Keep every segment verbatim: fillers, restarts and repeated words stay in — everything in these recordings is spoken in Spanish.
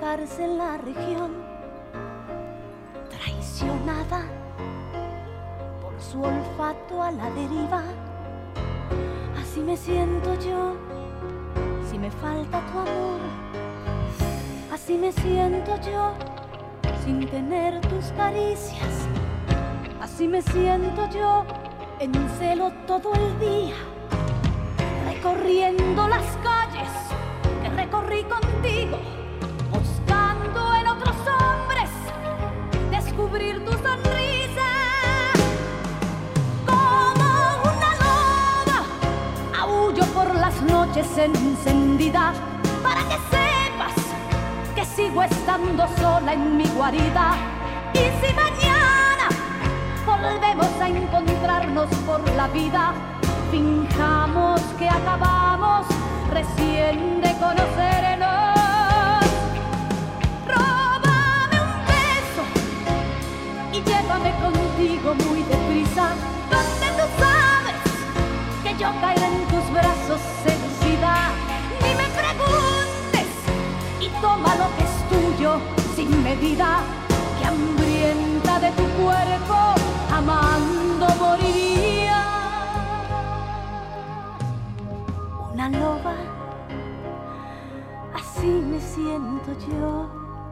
dejarse en la región, traicionada por su olfato a la deriva. Así me siento yo, si me falta tu amor. Así me siento yo, sin tener tus caricias. Así me siento yo, en celo todo el día, recorriendo las calles que recorrí contigo, buscando en otros hombres descubrir tu sonrisa. Como una loba, aúllo por las noches encendidas, para que sepas que sigo estando sola en mi guarida. Y si mañana volvemos a encontrarnos por la vida, finjamos que acabamos recién de conocernos. Róbame un beso y llévame contigo muy deprisa, donde tú sabes que yo caeré en tus brazos seducida. Ni me preguntes y toma lo que es tuyo sin medida, que hambrienta de tu cuerpo amando moriría. Una loba, así me siento yo.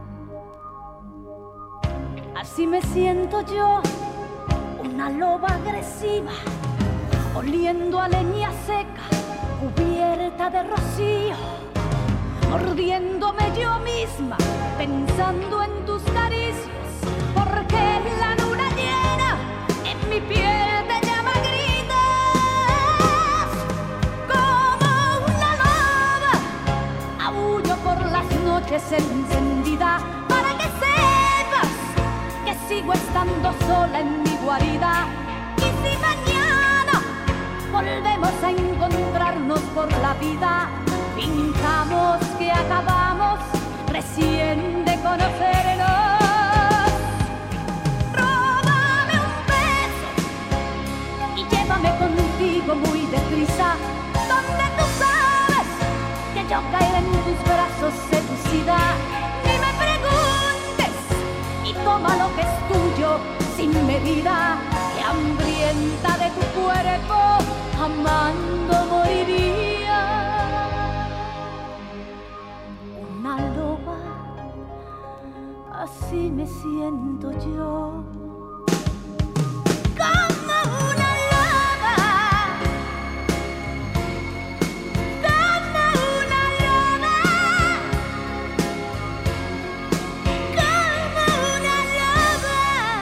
Así me siento yo, una loba agresiva, oliendo a leña seca, cubierta de rocío, mordiéndome yo misma, pensando en tus caricias, porque la luna llena en mi piel te llama a gritos. Como una loba, aúllo por las noches encendida, para que sepas que sigo estando sola en mi guarida. Y si mañana volvemos a encontrarnos por la vida, finjamos que acabamos recién de conocernos. Róbame un beso y llévame contigo muy deprisa, donde tú sabes que yo caeré en tus brazos seducida. Ni me preguntes y toma lo que es tuyo sin medida, que hambrienta de tu cuerpo amando moriría. Una loba, así me siento yo. Como una loba, como una loba, como una loba.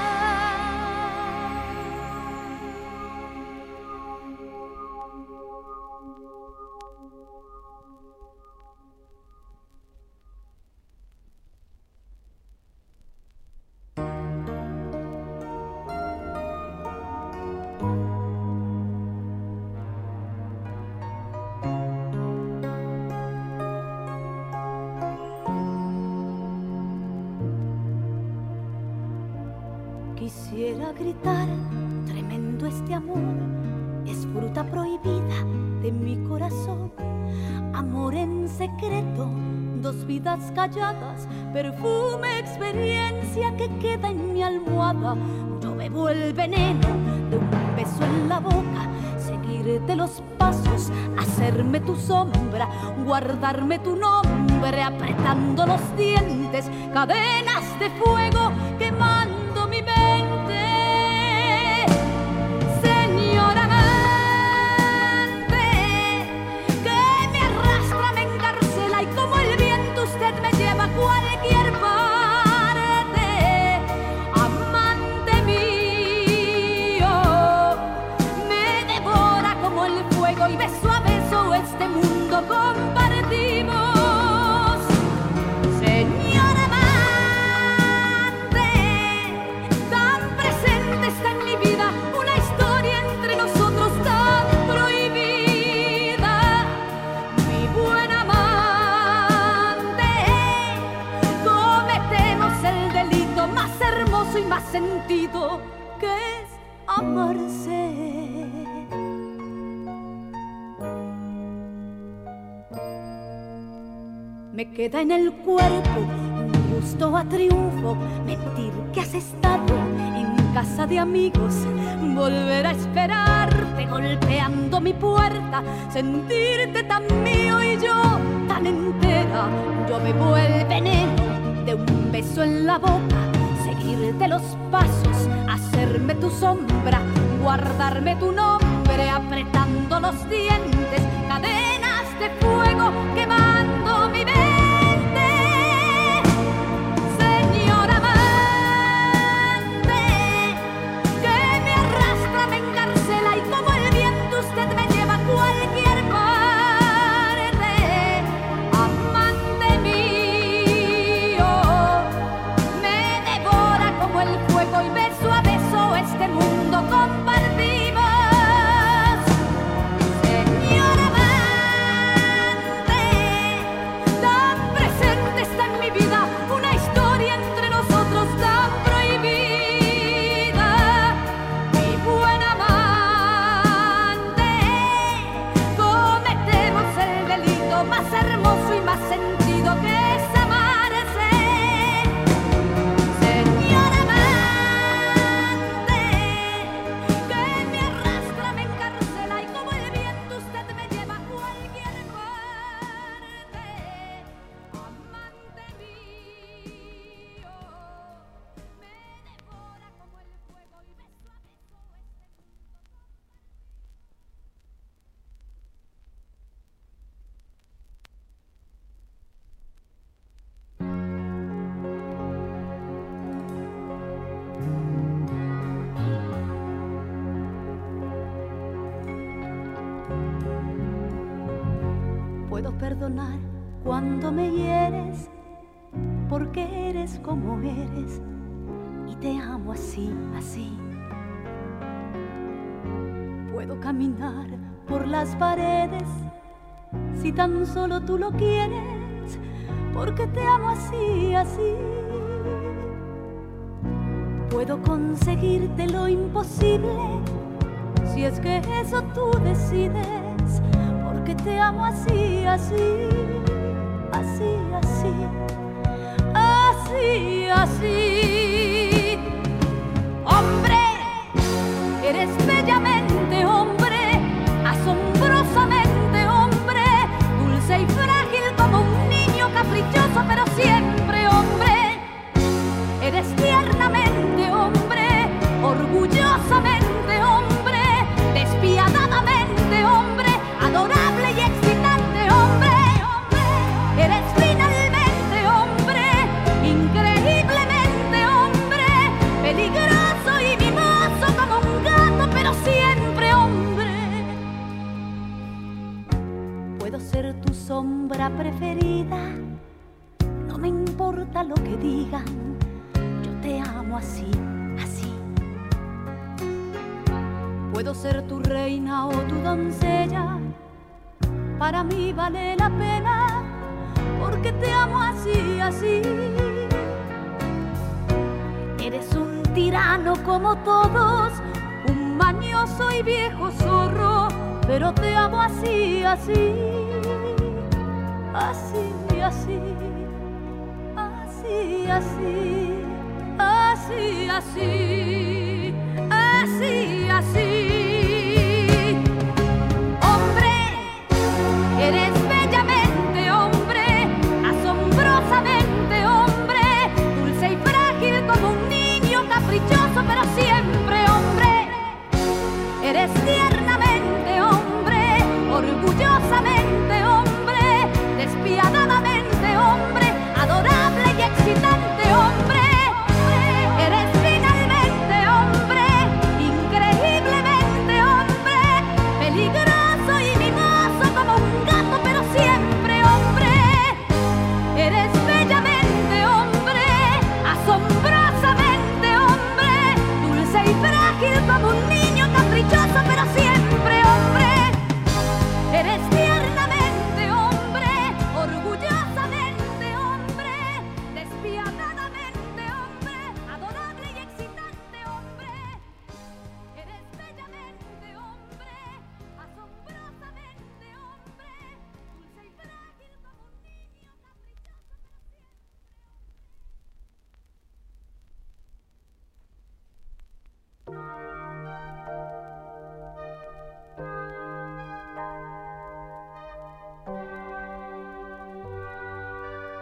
Quisiera gritar, tremendo este amor, es fruta prohibida de mi corazón. Amor en secreto, dos vidas calladas, perfume, experiencia que queda en mi almohada. Yo bebo el veneno de un beso en la boca, seguirte los pasos, hacerme tu sombra, guardarme tu nombre, apretando los dientes, cadenas de fuego quemando mi mente. Señor amante, que me arrastra, me encarcela y como el viento usted me lleva a cualquier parte. Amante mío, me devora como el fuego y beso a beso este mundo compartimos. Señor amante, tan presente está en mi vida una historia entre nosotros tan prohibida. Mi buen amante, cometemos el delito más hermoso y más sentido, que es amarse. Me queda en el cuerpo un gusto a triunfo, mentir que has estado en casa de amigos, volver a esperarte golpeando mi puerta, sentirte tan mío y yo tan entera. Yo bebo el veneno de un beso en la boca, seguirte los pasos, hacerme tu sombra, guardarme tu nombre apretando los dientes, cadenas de fuego quemando mi mente. Señora amante, que me arrastra, me encarcela y como el viento usted me lleva a cualquier parte. Amante mío, me devora como el fuego y beso a beso este mundo compartimos. Señora amante, tan presente está en mi vida una historia entre nosotros tan prohibida. Mi buena amante, cometemos el delito más hermoso y más sentido que es amarse. Señora amante, que me arrastra, me encarcela y como el viento usted me lleva a cualquier parte. Amante mío, me devora como el fuego y beso a beso este Puedo perdonar cuando me hieres, porque eres como eres y te amo así, así. Puedo caminar por las paredes si tan solo tú lo quieres, porque te amo así, así. Puedo conseguirte lo imposible si es que eso tú decides, porque te amo así, así, así, así, así, así. Hombre, eres bellamente hombre, asombrosamente hombre, dulce y frágil como un niño caprichoso, pero siempre hombre. Eres tiernamente hombre, orgullosamente hombre, despiadadamente hombre, adorable y excitante hombre. Eres finalmente hombre, increíblemente hombre, peligroso y mimoso como un gato, pero siempre hombre. Puedo ser tu sombra preferida, no me importa lo que digan, yo te amo así, así. Puedo ser tu reina o tu doncella, para mí vale la pena, porque te amo así, así. Eres un tirano como todos, un mañoso y viejo zorro, pero te amo así, así, así, así, así, así, así, así, así, así. Hombre, eres bellamente hombre, asombrosamente hombre, dulce y frágil como un niño caprichoso, pero siempre hombre. Eres tiernamente hombre, orgullosamente hombre, despiadadamente hombre, adorable y excitante hombre. Eres finalmente hombre.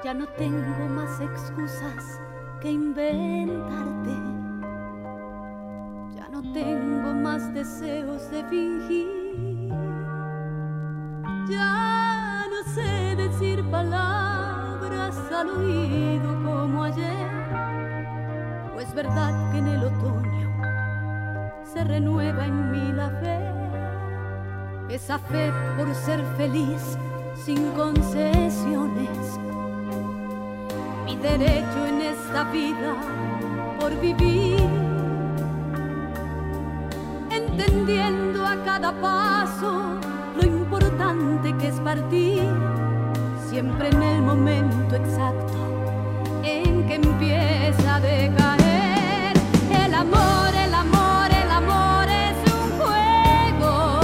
Ya no tengo más excusas que inventarte. Ya no tengo más deseos de fingir. Ya no sé decir palabras al oído como ayer. Pues es verdad que en el otoño se renueva en mí la fe. Esa fe por ser feliz sin concesiones. Mi derecho en esta vida por vivir, entendiendo a cada paso lo importante que es partir, siempre en el momento exacto en que empieza a decaer. El amor, el amor, el amor es un juego,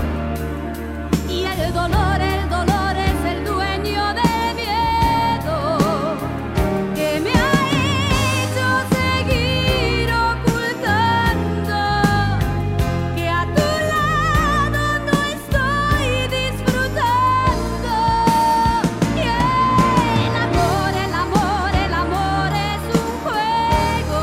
y el dolor, el dolor es el dueño del miedo que me ha hecho seguir ocultando que a tu lado no estoy disfrutando. Y el amor, el amor, el amor es un juego,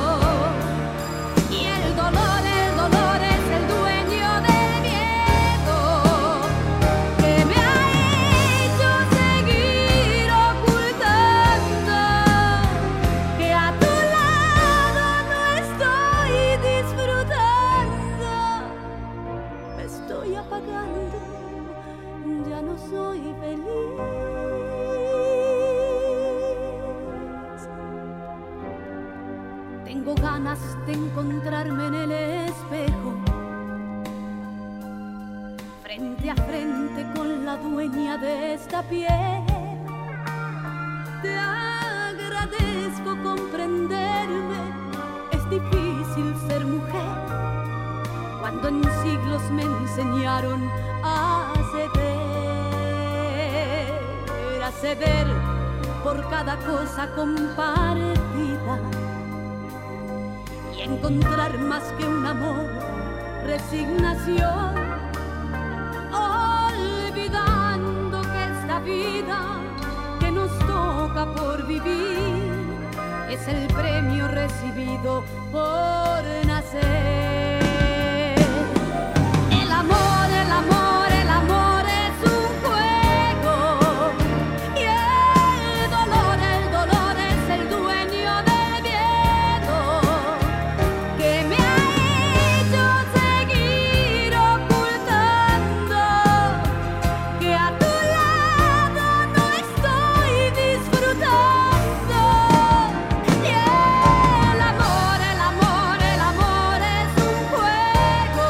y el dolor, el dolor es el dueño del miedo que me ha hecho seguir ocultando que a tu lado no estoy disfrutando. Me estoy apagando, ya no soy feliz. Tengo ganas de encontrarme en el espejo, frente a frente con la dueña de esta piel. Te agradezco comprenderme, es difícil ser mujer, cuando en siglos me enseñaron a ceder, a ceder por cada cosa compartida, y encontrar más que un amor, resignación, olvidando que esta vida que nos toca por vivir es el premio recibido por nacer. El amor, el amor, el amor es un juego, y el dolor, el dolor es el dueño del miedo que me ha hecho seguir ocultando que a tu lado no estoy disfrutando. Y el amor, el amor, el amor es un juego,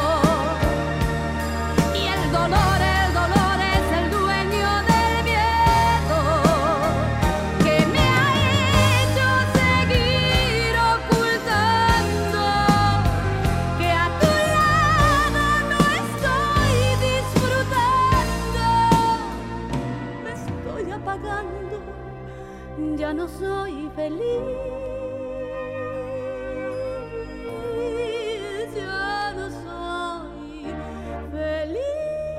y el dolor, el dolor es el dueño del miedo que me ha hecho seguir ocultando que a tu lado no estoy disfrutando. Me estoy apagando, ya no soy feliz. Ya no soy feliz.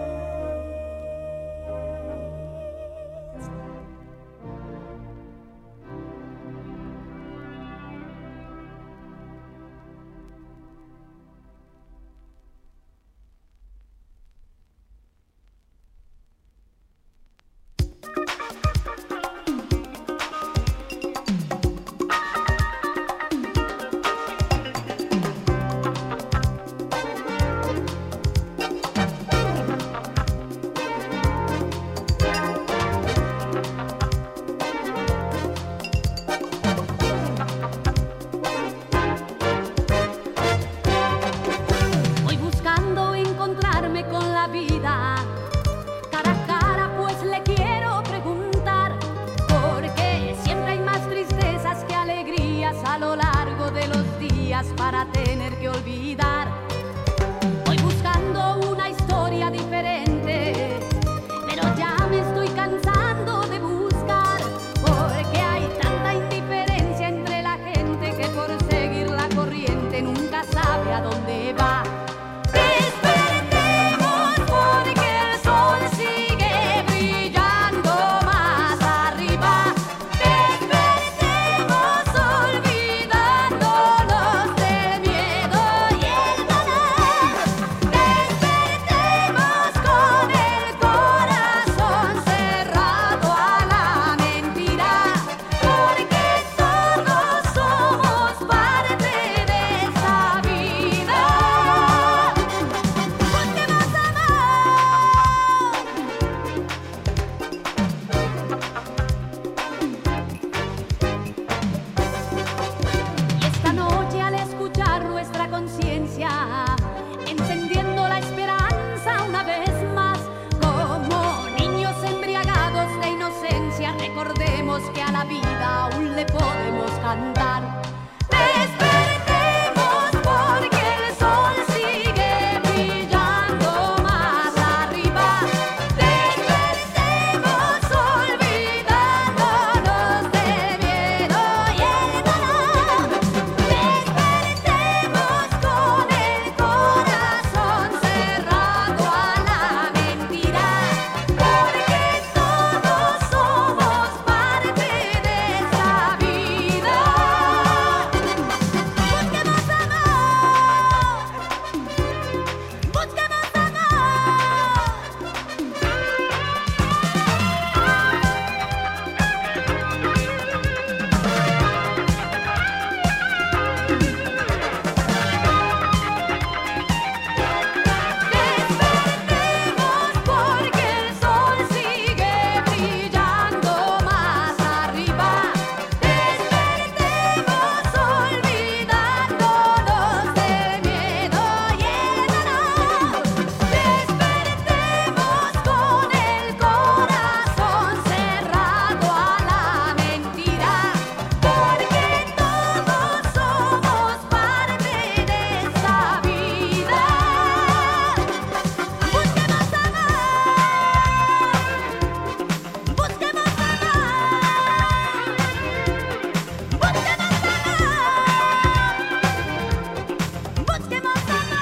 Voy buscando encontrarme con la vida cara a cara, pues le quiero preguntar, porque siempre hay más tristezas que alegrías a lo largo de los días para tener que olvidar. Voy buscando una historia diferente, pero ya me estoy cansando de buscar, porque hay tanta indiferencia entre la gente que por seguir la corriente nunca sabe a dónde va. Despertemos porque el sol sigue brillando más arriba. le podemos cantar. Despertemos porque el sol sigue brillando más arriba. Despertemos olvidándonos del miedo y el dolor. Despertemos con el corazón cerrado a la mentira, porque todos somos parte de esta vida. Busquemos amor, busquemos Despertemos porque el sol sigue brillando más arriba. Despertemos olvidándonos del miedo y el dolor. Despertemos con el corazón cerrado a la mentira, porque todos somos parte de esta vida. Busquemos amor, busquemos amor, busquemos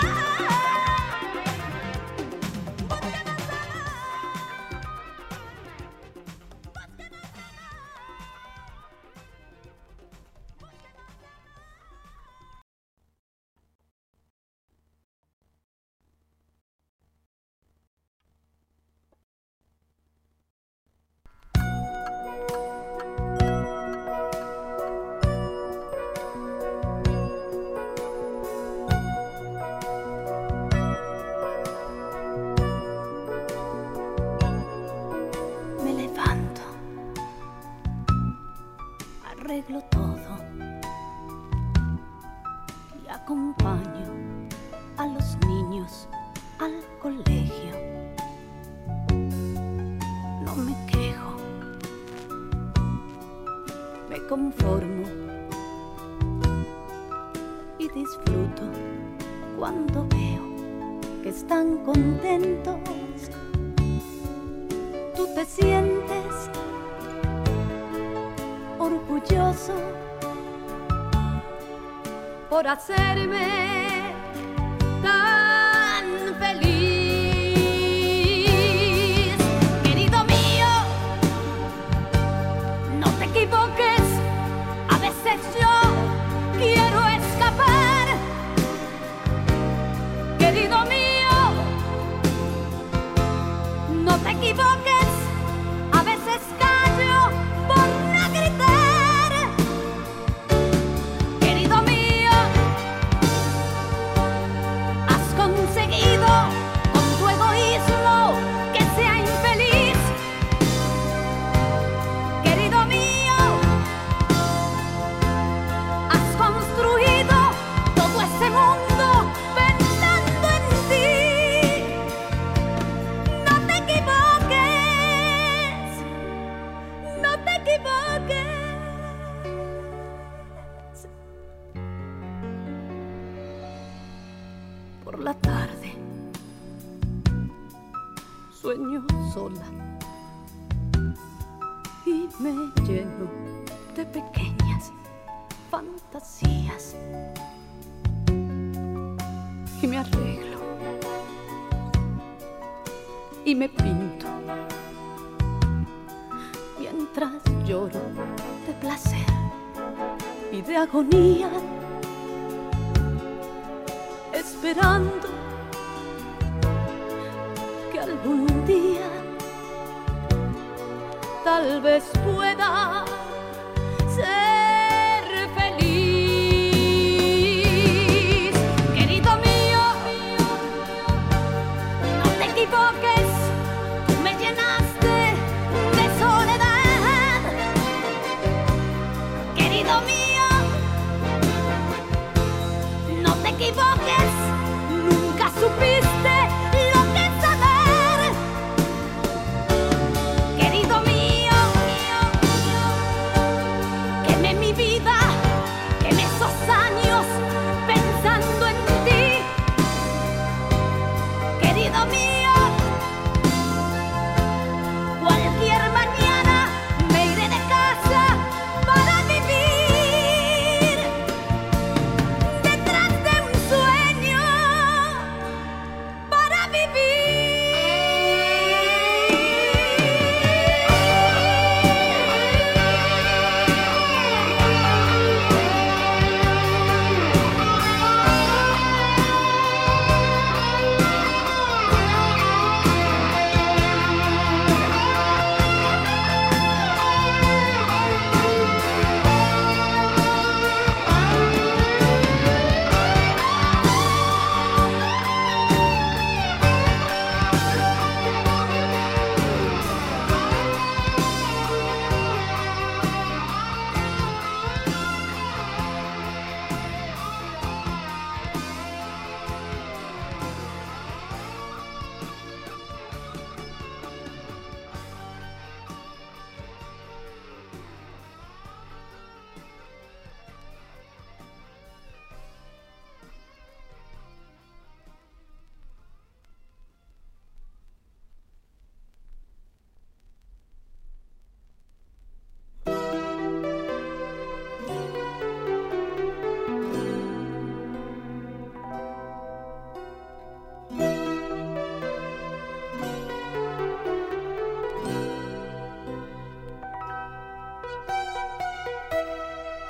Me levanto, arreglo todo y acompaño a los niños al colegio. No me quejo, me conformo y disfruto cuando veo que están contentos. Tú te sientes orgulloso por hacerme tan feliz. Querido mío, no te equivoques, a veces yo quiero escapar. Querido mío, no te equivoques, a veces callo por no gritar. Querido mío, has conseguido con tu egoísmo que sea infeliz. Querido mío, has construido todo ese mundo pensando en ti. No te equivoques, no te equivoques. Por la tarde sueño sola y me lleno de pequeñas fantasías y me arreglo y me pinto mientras lloro de placer y de agonía, esperando que algún día tal vez pueda ser feliz. Querido mío, no te equivoques, tú me llenaste de soledad. Querido mío, no te equivoques, nunca supiste lo que es saber. Querido mío, que me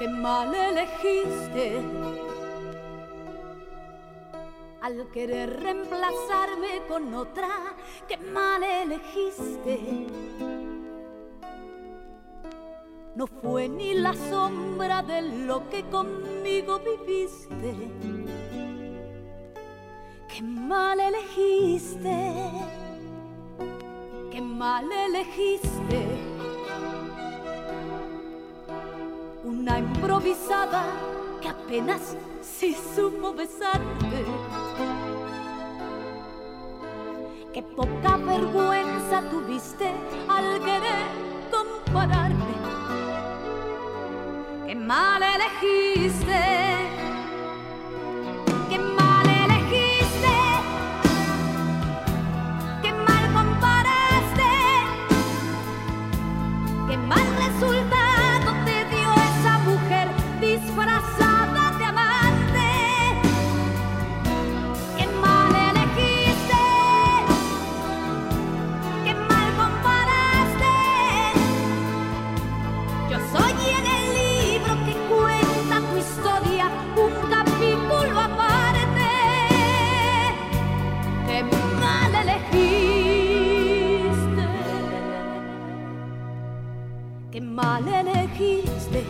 Qué mal elegiste al querer reemplazarme con otra. Qué mal elegiste. No fue ni la sombra de lo que conmigo viviste. Qué mal elegiste. Qué mal elegiste. Una improvisada que apenas sí supo besarte. Qué poca vergüenza tuviste al querer compararme. Qué mal elegiste. Qué mal elegiste. Qué mal comparaste. Qué mal resultado te dio esa mujer disfrazada de amante. Qué mal elegiste. Qué mal comparaste. Yo soy en el libro que cuenta tu historia, un capítulo aparte. Qué mal elegiste. Qué mal elegiste.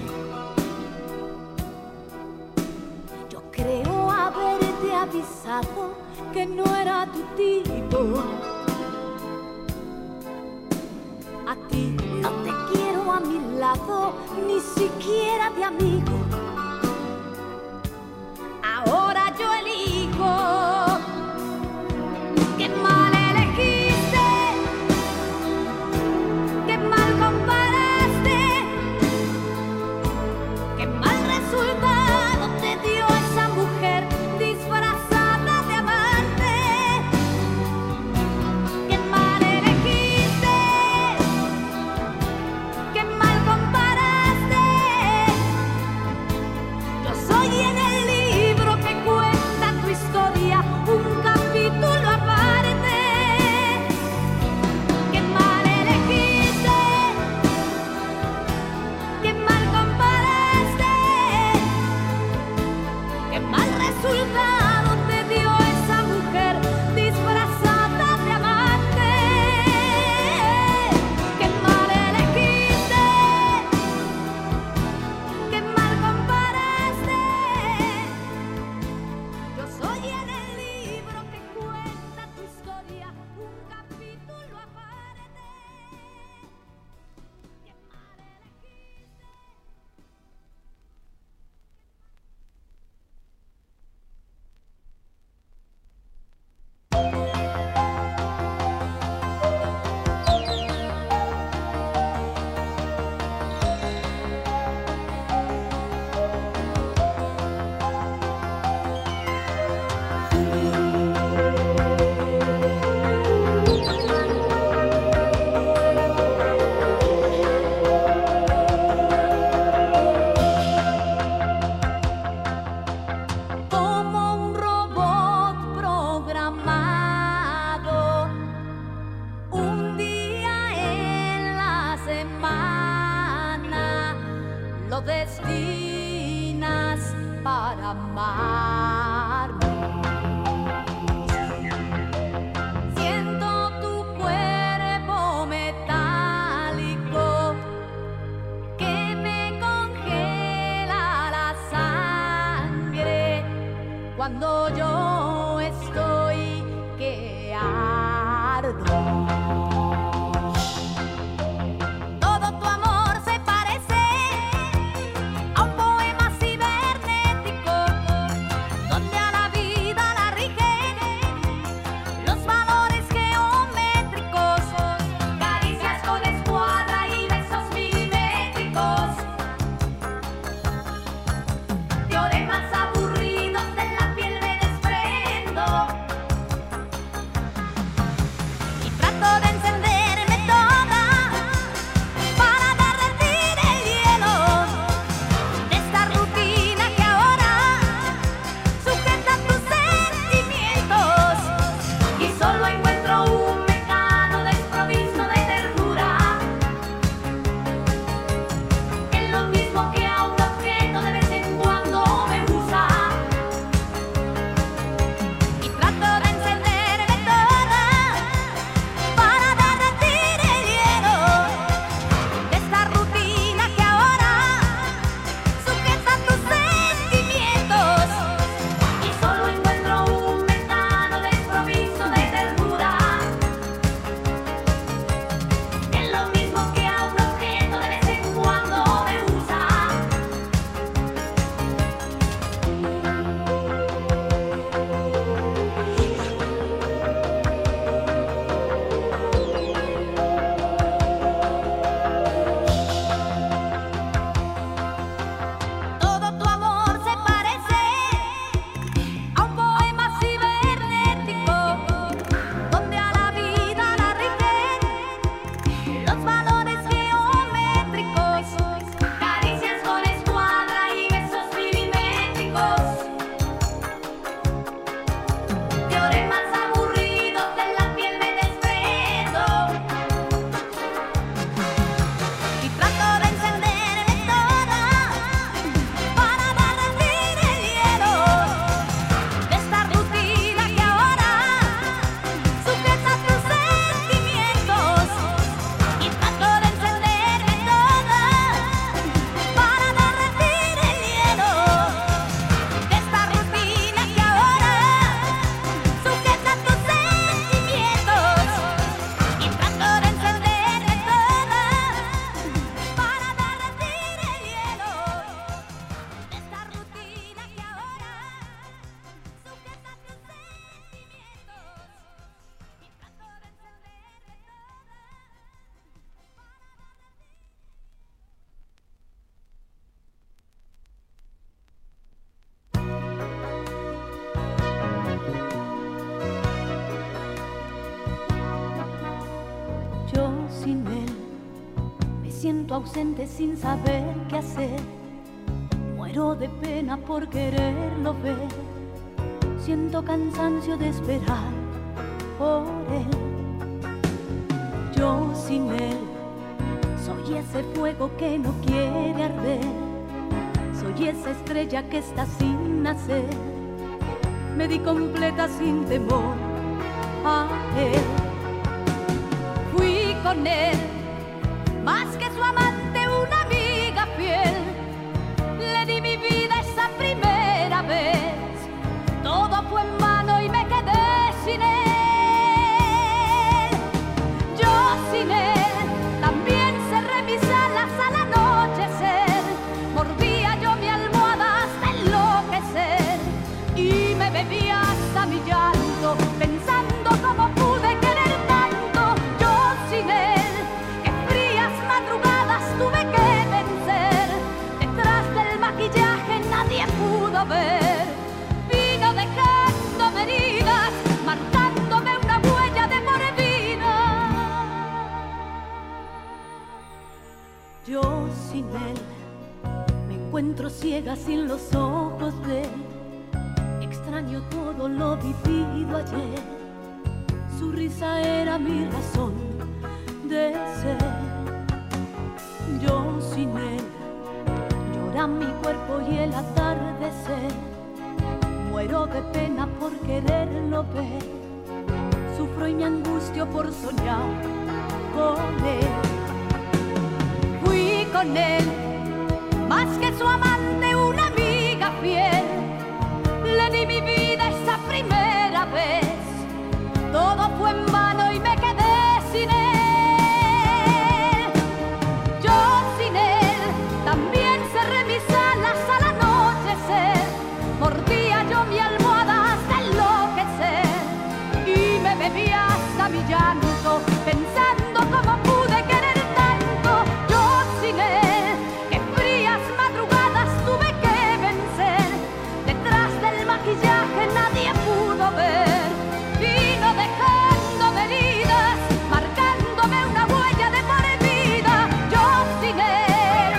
Yo creo haberte avisado que no era tu tipo. A ti no te quiero a mi lado, ni siquiera de amigo. Ahora yo elijo. Qué mal elegiste. Qué mal comparaste. Qué mal resultado te dio esa mujer disfrazada de amante. Qué mal elegiste. Qué mal comparaste. Yo soy en el libro que cuenta tu historia, un capítulo aparte. Qué mal elegiste. Qué mal comparaste. Qué mal resultado te dio esa mujer disfrazada de amante. Qué mal elegiste. Qué mal comparaste. Yo soy en el libro que cuenta tu historia, un capítulo aparte. Qué mal elegiste. Como un robot programado, un día en la semana lo destinas para amarme. Siento tu cuerpo metálico que me congela la sangre cuando yo estoy que ardo. Todo tu amor se parece a un poema cibernético, donde a la vida la rigen los valores geométricos, caricias con escuadra y besos milimétricos, teoremas aburridos de la piel me desprende. sin él me siento ausente sin saber qué hacer. Muero de pena por quererlo ver. Siento cansancio de esperar por él. Yo sin él soy ese fuego que no quiere arder. Soy esa estrella que está sin nacer. Me di completa sin temor a él. Fui con él, más que su amante, una amiga fiel. Le di mi vida esa primera vez. Todo fue en vano y me quedé sin él. Yo sin él también cerré mis alas al anochecer. Mordía yo mi almohada hasta enloquecer y me bebía hasta mi llanto, pensando cómo pude querer tanto. Yo sin él, que frías madrugadas tuve que vencer. Detrás del maquillaje nadie pudo ver. Vino dejándome heridas, marcándome una huella de por vida. Yo sin él me encuentro ciega sin los ojos de él. Extraño todo lo vivido ayer. Su risa era mi razón de ser. Yo sin él llora mi cuerpo y el atardecer. Muero de pena por quererlo ver. Sufro y me angustio por soñar con él. Fui con él, más que su amante, una amiga fiel. Le di mi vida esa primera vez. Todo fue en vano y me quedé sin él. Yo sin él también cerré mis alas al anochecer. Mordía yo mi almohada hasta enloquecer y me bebía hasta mi llanto, pensando cómo pude querer tanto. Yo sin él, que frías madrugadas tuve que vencer. Detrás del maquillaje nadie pudo ver. Vino dejándome heridas, marcándome una huella de por vida. Yo sin él,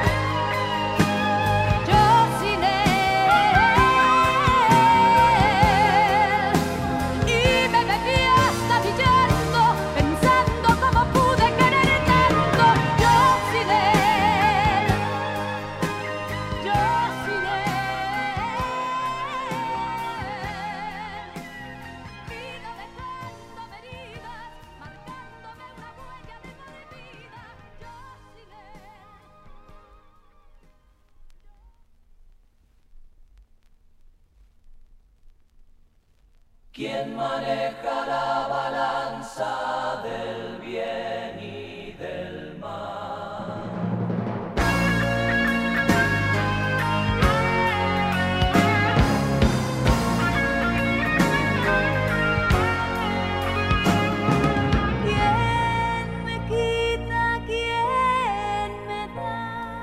yo sin él. Y me bebí hasta mi llanto, pensando cómo pude querer tanto. Yo sin él, yo sin él. Vino dejándome heridas, marcándome una huella de por vida. Yo sin él. ¿Quién maneja la balanza del bien y del mal? ¿Quién me quita, quién me da?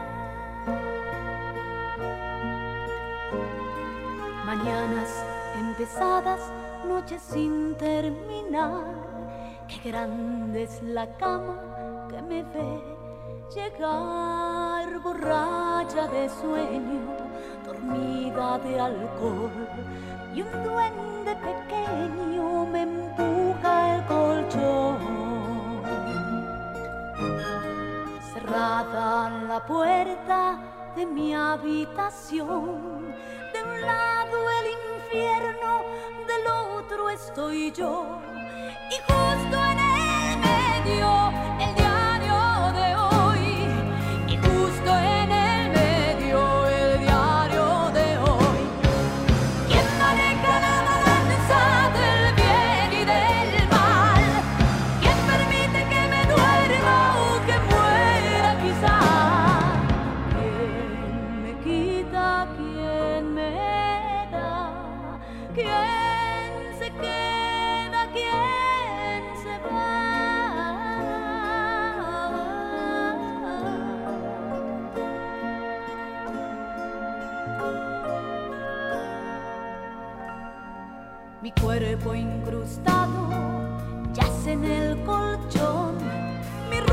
Mañanas empezadas, noches sin terminar. Qué grande es la cama que me ve llegar, borracha de sueño, dormida de alcohol, y un duende pequeño me empuja el colchón. Cerrada la puerta de mi habitación, de un lado el infierno, del otro estoy yo, y justo en el medio el diario de hoy, y justo en el medio el diario de hoy. ¿Quién maneja la balanza del bien y del mal? ¿Quién permite que me duerma o que muera quizá? ¿Quién me quita, quién me da? ¿Quién se queda, quién se va? Mi cuerpo incrustado yace en el colchón, mi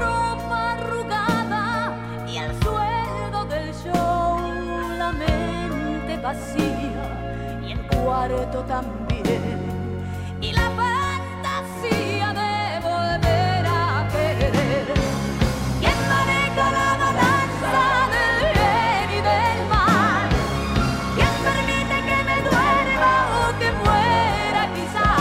vacía y el cuarto también, y la fantasía de volver a querer. ¿Quién maneja la balanza del bien y del mal? ¿Quién permite que me duerma o que muera quizá?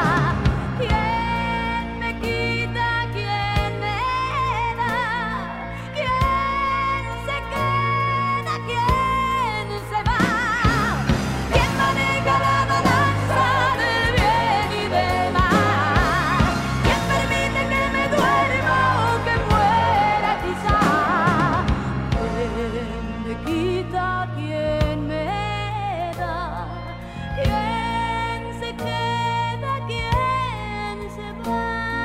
¿Quién me quita? ¿Quién me da? ¿Quién se queda? ¿Quién se va? ¿Quién maneja la balanza del bien y del mal? ¿Quién permite que me duerma o que muera quizá? ¿Quién me quita? ¿Quién me da? ¿Quién se queda? ¿Quién se va?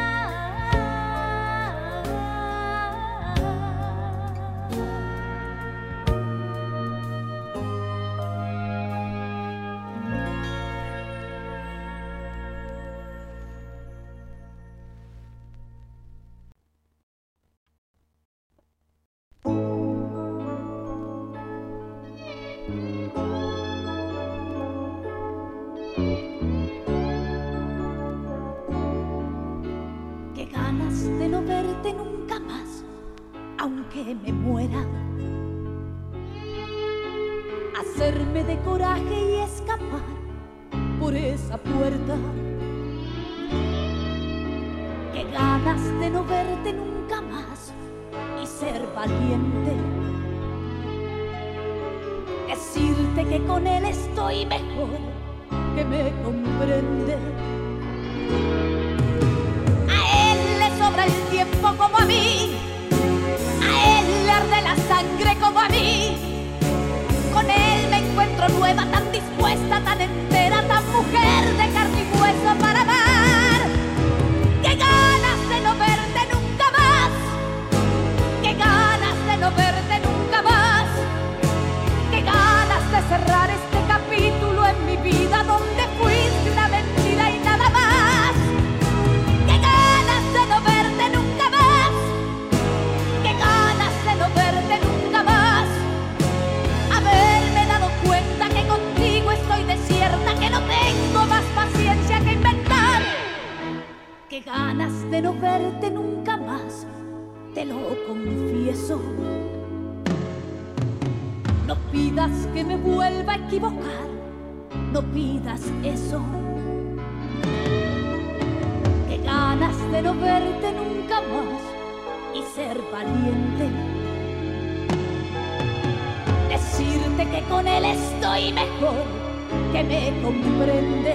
Qué ganas de no verte nunca más, aunque me muera. Hacerme de coraje y escapar por esa puerta. Qué ganas de no verte nunca más y ser valiente. Decirte que con él estoy mejor, que me comprende. A él le sobra el tiempo como a mí, a él le arde la sangre como a mí. Con él me encuentro nueva, tan dispuesta, tan entera, tan mujer de carne y hueso para amar. ¡Qué ganas de no verte nunca más! ¡Qué ganas de no verte nunca más! ¡Qué ganas de cerrar este capítulo en mi vida donde fuiste una mentira y nada más! ¡Qué ganas de no verte nunca más! ¡Qué ganas de no verte nunca más! Haberme dado cuenta que contigo estoy desierta, que no tengo más paciencia que inventar. ¡Qué ganas de no verte nunca más! Te lo confieso. No pidas que me vuelva a equivocar, no pidas eso. Qué ganas de no verte nunca más y ser valiente. Decirte que con él estoy mejor, que me comprende.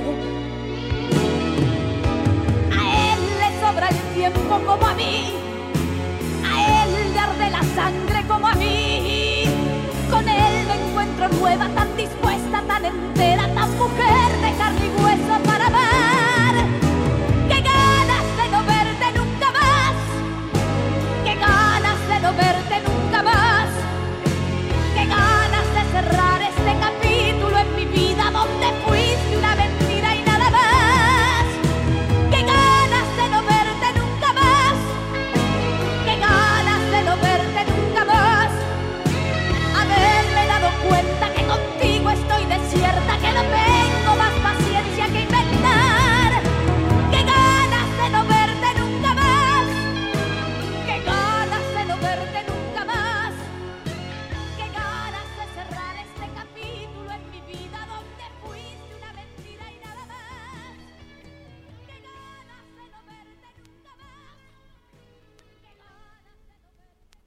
A él le sobra el tiempo como a mí, a él le arde la sangre como a mí. Con él me encuentro nueva, tan dispuesta, tan entera, tan mujer de carne y hueso para amar. ¡Qué ganas de no verte nunca más! ¡Qué ganas de no verte nunca más! ¡Qué ganas de cerrar este capítulo en mi vida donde fuiste una mentira y nada más! ¡Qué ganas de no verte nunca más! ¡Qué ganas de no verte nunca más! Haberme dado cuenta que contigo estoy desierta, que no tengo más paciencia que inventar. ¡Qué ganas de no verte nunca más! ¡Qué ganas de no verte nunca más! ¡Qué ganas de cerrar este capítulo en mi vida donde fuiste una mentira y nada más! ¡Qué ganas de no verte nunca más! ¡Qué ganas de no verte nunca más!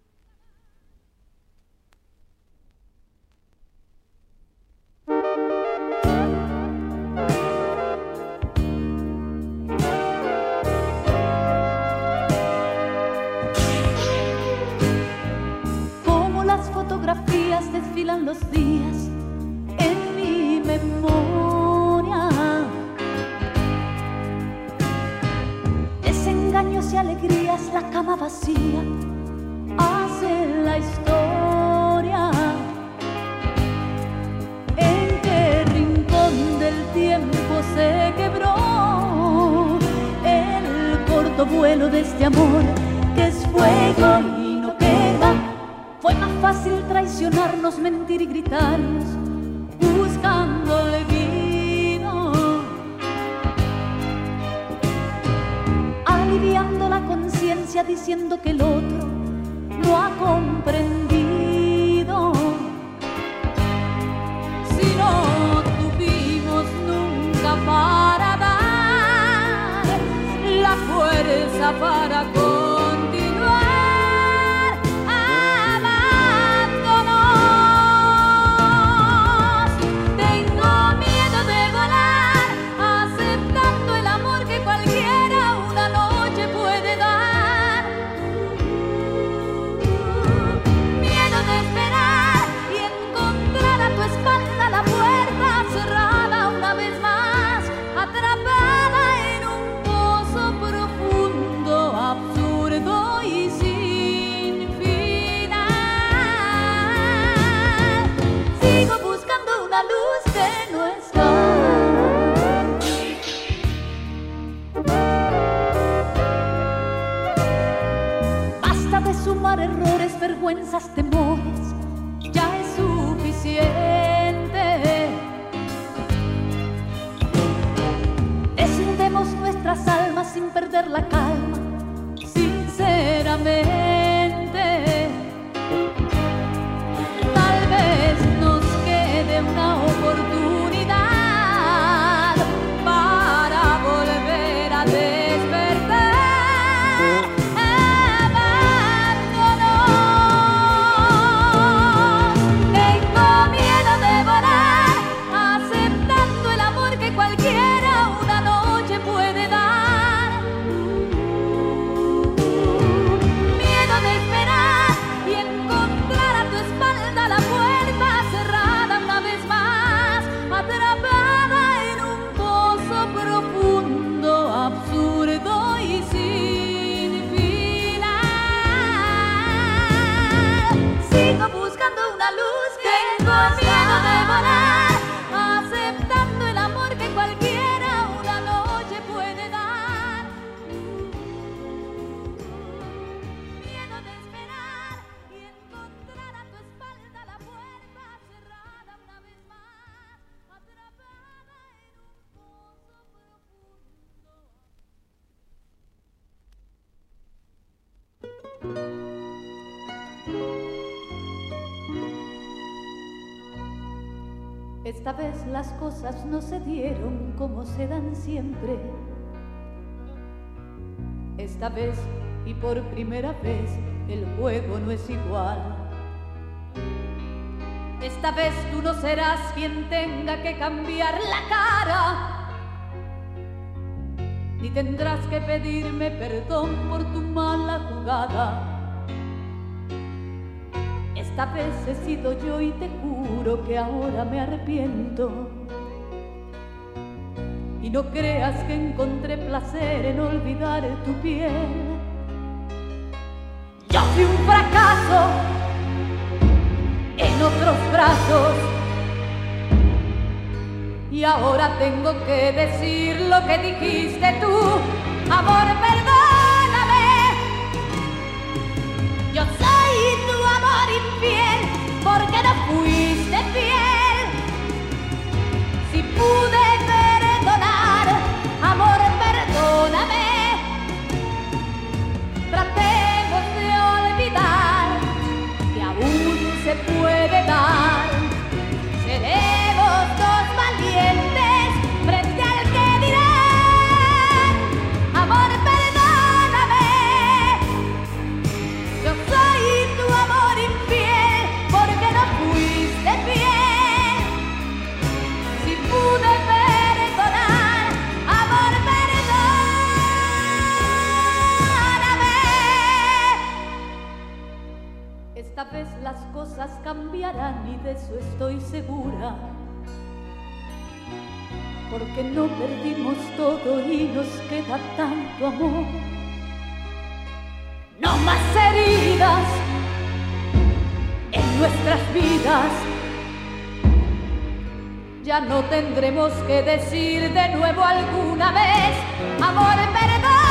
Como las fotografías desfilan los días en mi memoria, desengaños y alegrías, la cama vacía hace la historia. ¿En qué rincón del tiempo se quebró el corto vuelo de este amor que es fuego y no queda? Fue más fácil traicionarnos, mentir y gritarnos, paciencia diciendo que el otro no ha comprendido. Si no tuvimos nunca para dar la fuerza para continuar amándonos. Tengo miedo de volar, aceptando el amor que cualquiera una noche puede dar. Miedo de esperar y encontrar a tu espalda la puerta cerrada una vez más, atrapada en un pozo profundo, absurdo y sin final. Sigo buscando una luz que no está. Basta de sumar errores, vergüenzas, temores, ya es suficiente. Descendemos nuestras almas sin perder la calma, sinceramente. Tal vez nos quede una oportunidad para volver a despertar amándonos. Tengo miedo de volar, aceptando el amor que cualquiera una noche puede dar. Miedo de esperar y encontrar a tu espalda la puerta cerrada una vez más, atrapada en un pozo profundo, absurdo y sin final. Sigo buscando una luz. Tengo miedo de volar, aceptando el amor que cualquiera una noche puede dar. Miedo de esperar y encontrar a tu espalda la puerta cerrada una vez más, atrapada en un pozo profundo. Esta vez las cosas no se dieron como se dan siempre. Esta vez y por primera vez el juego no es igual. Esta vez tú no serás quien tenga que cambiar la cara, ni tendrás que pedirme perdón por tu mala jugada. Esta vez he sido yo y te juro que ahora me arrepiento. Y no creas que encontré placer en olvidar tu piel. Yo fui un fracaso en otros brazos y ahora tengo que decir lo que dijiste tú. Amor, perdóname. Yo soy tu amor infiel porque no fuiste fiel. Si pude perdonar, amor, perdóname. Tratemos de olvidar que aún se puede dar. Seremos dos valientes frente al que dirán. Amor, perdóname. Yo soy tu amor infiel porque no fuiste fiel. Si pude perdonar, amor, perdóname. Esta vez las cosas cambiarán y de eso estoy segura, porque no perdimos todo y nos queda tanto amor. No más heridas en nuestras vidas. Ya no tendremos que decir de nuevo alguna vez, amor, perdón.